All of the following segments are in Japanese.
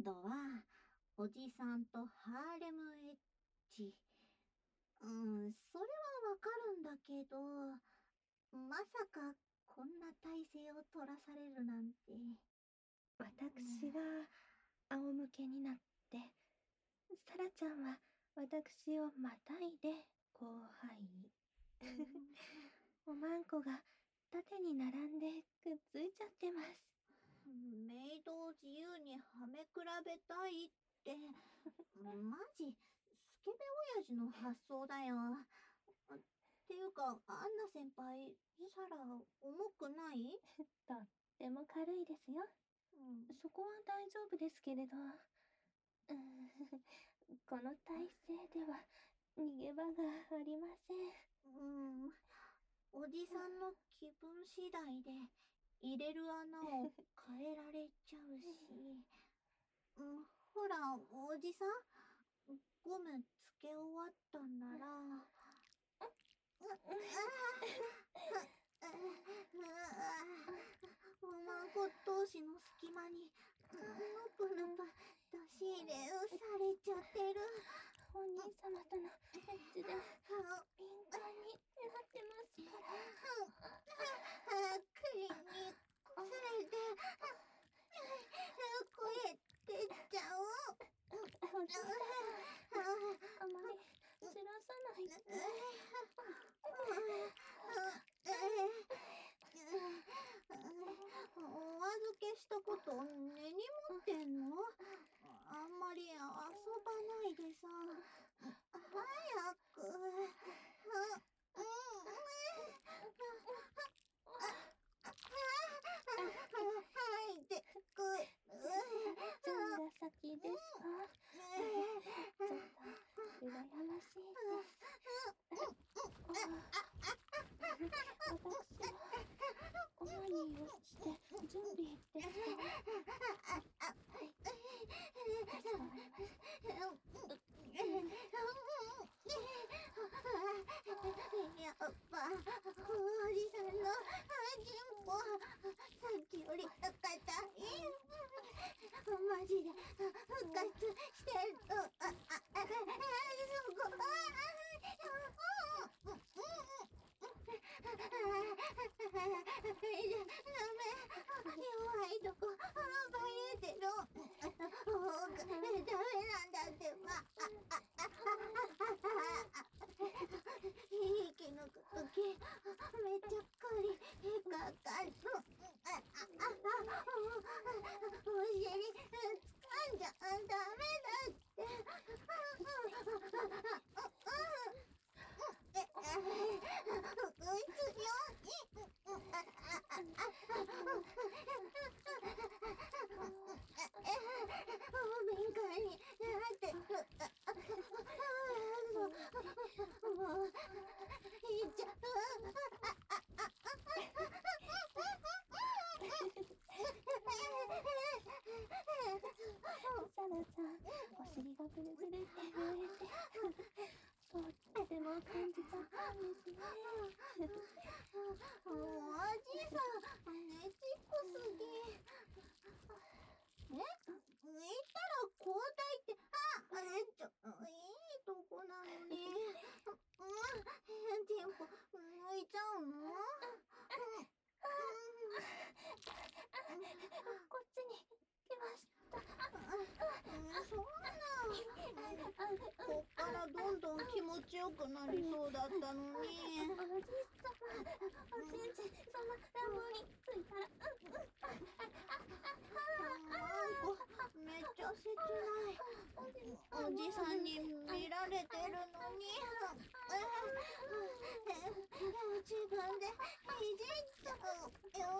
度は、おじさんとハーレムエッジ。それはわかるんだけど、まさかこんな体勢を取らされるなんて。 私が仰向けになって、サラちゃんは私をまたいで後輩。おまんこが縦に並んでくっついちゃってます。 メイドを自由にはめ比べたいって、マジ、スケベ親父の発想だよ。っていうか、アンナ先輩、サラ、重くない？ とっても軽いですよ。そこは大丈夫ですけれど。この体勢では逃げ場がありません。 おじさんの気分次第で入れる穴を変えられちゃうし。ほら、おじさん、ゴムつけ終わったんなら。おまんこ同士の隙間にぬぷぬぷ出し入れされちゃってる。 お兄様とのエッチで敏感になってますから。 クリにこされて声出ちゃう。 おじさん、あまりずらさないで。 お預けしたこと根に持ってんの？あんまり遊ばないでさ。早く。はいでくる。 ちゃんが先ですか？ちょっと羨ましいです。私はオナニーをして準備ですか？はい、かしこまりました。 やっぱおじさんの進歩さっきより高い。マジで復活してる。弱いとこバレてる。ダメなんだってば。息抜くときめっちゃかりかかる。お尻掴んじゃダメだって。敏感になってる。もういっちゃう。 サラさん、お尻がぐるぐるって震えて、とっても感じちゃったんですね。 おじさん、ねちっこすぎ。言ったら交代って、いいとこなのに。テンポ抜いちゃうの？ こっちに来ました。 そんな。こっからどんどん気持ちよくなりそうだったのに。 おじさま、おちんちん、そのラブについたら、 めっちゃ切ない。おじさんに見られてるのに。自分でいじっちゃうよ。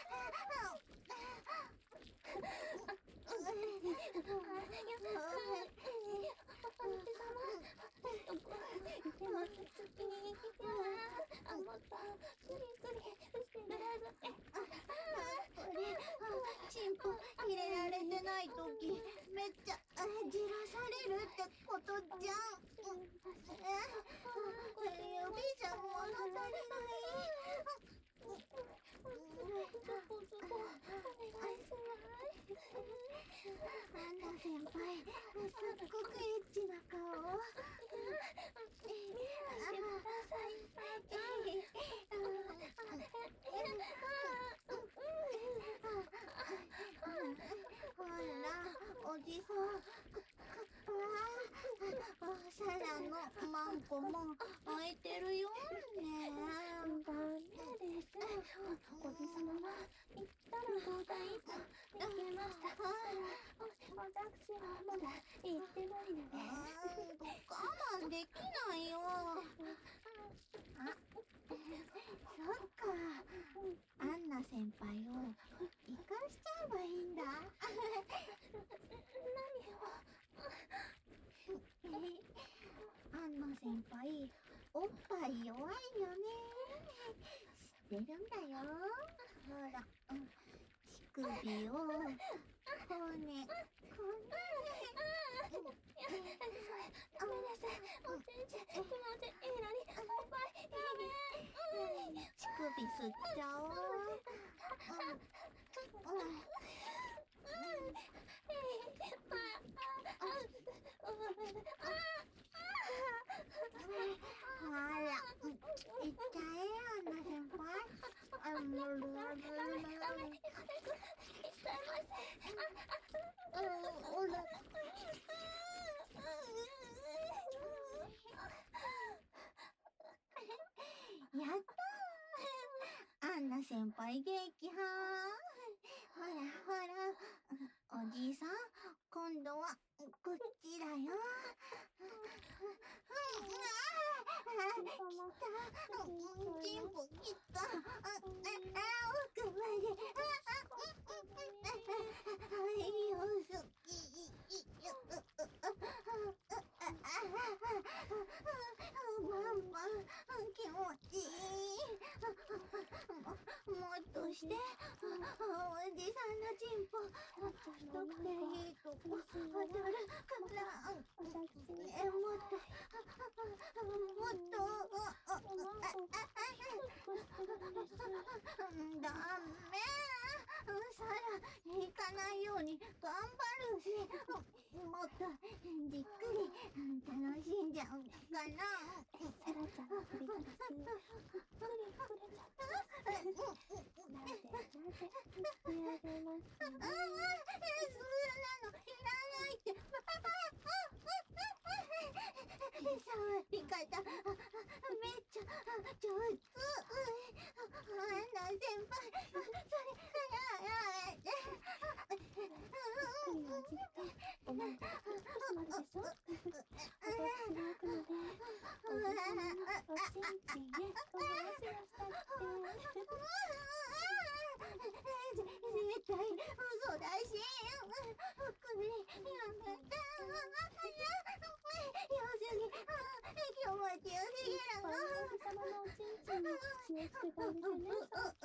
チンポ入れられてないときめっちゃじらされるってことじゃん。指じゃ物足りない。お願いします。アンナマンコも空いてるよね。 ダメです。おじさまは言ったら5台以上できました。私はまだ行ってないので。 我慢できないよ。そっか。アンナ先輩を生かしちゃえばいいんだ。アンナ先輩、おっぱい弱いよね。知ってるんだよ。ほら、乳首を、骨。 ダメです。おちんち気持ちいいのに、おっぱいダメ。 乳首吸っちゃおう。ほら、いっちゃえよ、アンナ先輩。やったー、アンナ先輩元気はー。ほらほら、おじいさん、今度はこっちだよ。チンポきた。奥まで。よし。バンバン気持ちいい。もっとして。おじさんのチンポ太くていいとこ当たるからもっとダメ。さら行かないように頑張るし、もっとじっくり楽しんじゃうんだから。 サラちゃんの首からすっくりくれちゃったなでしてあげますね。 そんなのいらないって。触り方めっちゃ上手。アンナ先輩、それやめて。 ゆっくり味っておまんこがピッとしまるでしょ。私が行くのでおじさまのおちんちんへお話をしたくて。 絶対嘘だし。これやめて。良すぎ。気持ちよすぎるの。 おじさまのおちんちんに締め付けてあげてね。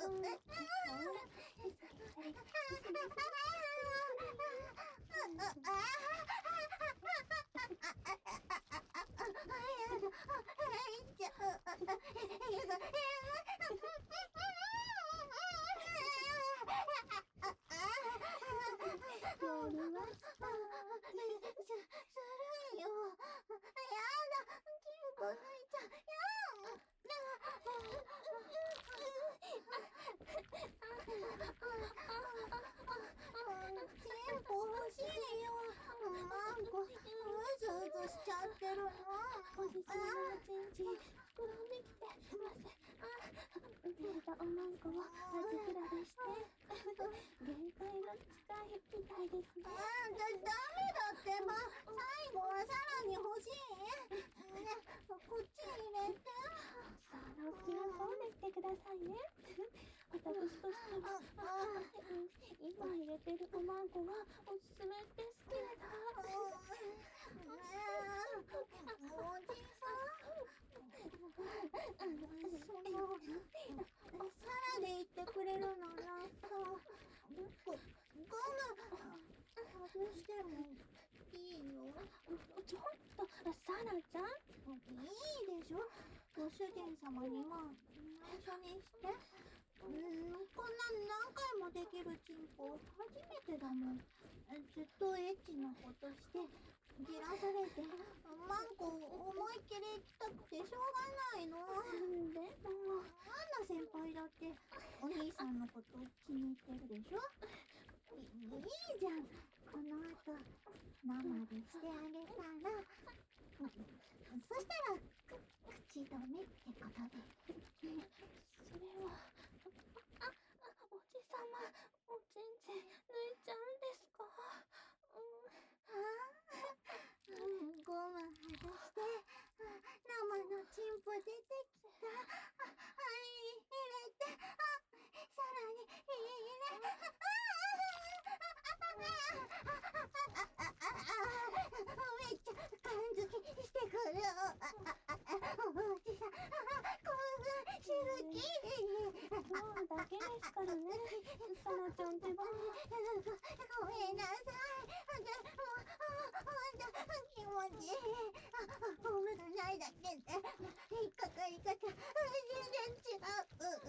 おじさまのおちんちん膨らんできてます。出たおまんこを味比べして限界が近いみたいですね。 ダメだってば。最後はさらに欲しい。こっちに入れて。 その気を込んできてくださいね。私としては今入れてるおまんこがおすすめですけれど。 おじさん、お皿で言ってくれるならさ、ゴム外してもいいよ。 ちょっとサラちゃん、 いいでしょ。ご主人様にも内緒にして。こんな何回もできるチンポ初めてだもん。ずっとエッチなことしてじらされて、マンコ思いっきり行きたくてしょうがないの。 でもアンナ先輩だってお兄さんのこと気に入ってるでしょ。いいじゃん。この後生でしてあげたら、そしたら止めってことで。 それは、おじさま、おちんちん抜いちゃうんですか？ ゴム外して、生のチンポ出てきた。はい、入れて、さらに入れ、めっちゃ感づきしてくる。おじさん、興奮しるき。 今日だけですからね、サラちゃんってば。 ごめんなさい。気持ちいい。ゴムがないだけで、引っかかり方、全然違う。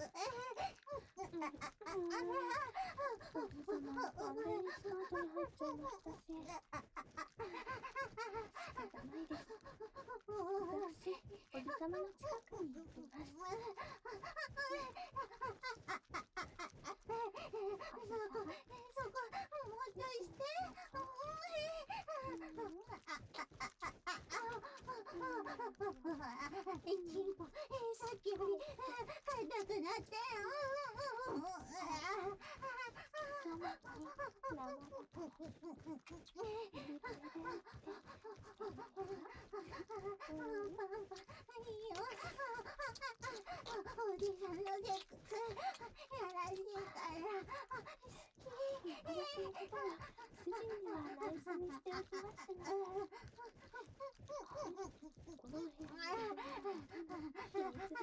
おじさま、完全にスカートに入っちゃいましたし。仕方ないです。私、おじさまの近くに行きます。 そこ、もうちょいして。チンポ、さっきより硬くなって。 そんなに長くおじさんのセックス、やらしいから、好き。 私のことは主人には内緒にしておきますので。この辺は秘密です。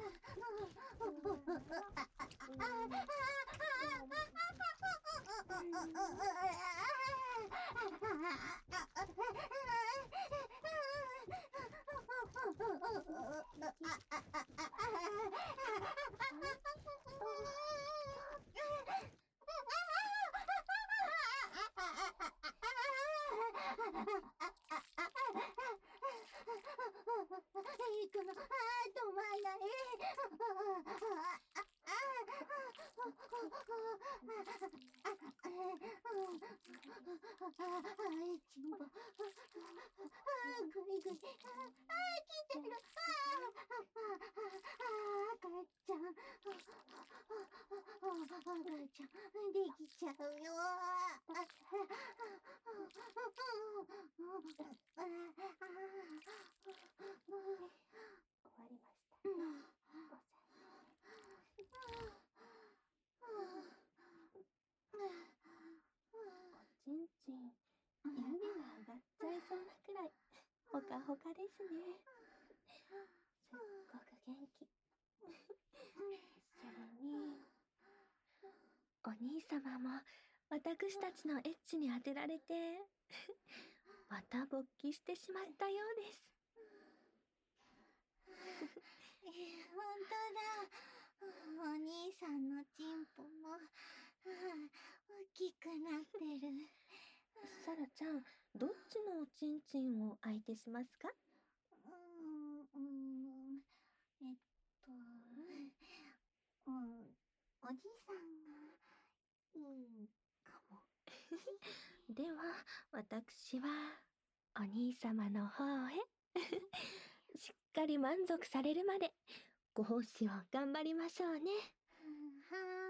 行くの、止まんない。チンポ、グイグイ、来てる。赤ちゃん、赤ちゃん、できちゃうよ。 終わりました。おちんちん、指が上がっちゃいそうなくらいほかほかですね。すっごく元気。それに、お兄様も私たちのエッチに当てられてまた勃起してしまったようです。 本当だ。お兄さんのチンポも大きくなってる。 サラちゃん、どっちのおちんちんを相手しますか？ おじさんがいいかも。 では、私はお兄様の方へしっかり満足されるまでご奉仕を頑張りましょうね。 はーい。